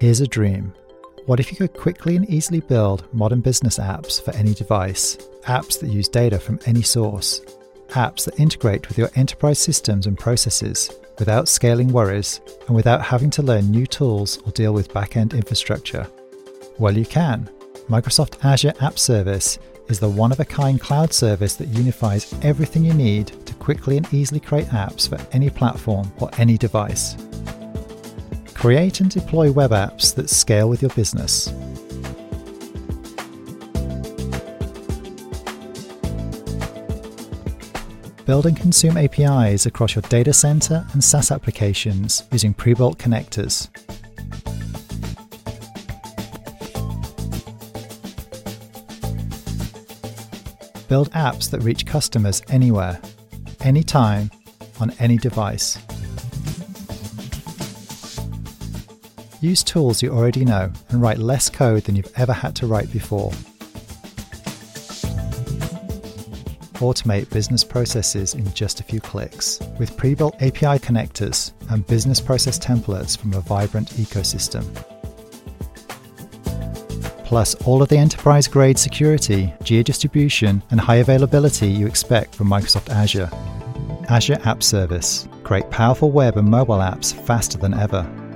Here's a dream. What if you could quickly and easily build modern business apps for any device, apps that use data from any source, apps that integrate with your enterprise systems and processes without scaling worries and without having to learn new tools or deal with back-end infrastructure? Well, you can. Microsoft Azure App Service is the one-of-a-kind cloud service that unifies everything you need to quickly and easily create apps for any platform or any device. Create and deploy web apps that scale with your business. Build and consume APIs across your data center and SaaS applications using pre-built connectors. Build apps that reach customers anywhere, anytime, on any device. Use tools you already know and write less code than you've ever had to write before. Automate business processes in just a few clicks with pre-built API connectors and business process templates from a vibrant ecosystem. Plus all of the enterprise-grade security, geo-distribution, and high availability you expect from Microsoft Azure. Azure App Service. Create powerful web and mobile apps faster than ever.